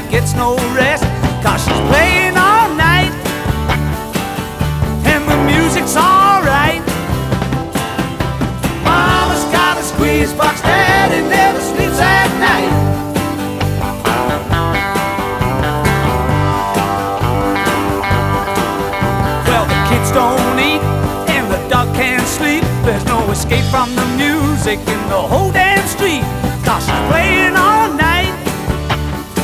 gets no rest, 'cause she's playing all night and the music's alright. Mama's got a squeeze box, Daddy never sleeps at night. Well, the kids don't eat and the dog can't sleep. There's no escape from the music in the whole damn street, 'cause she's playing all night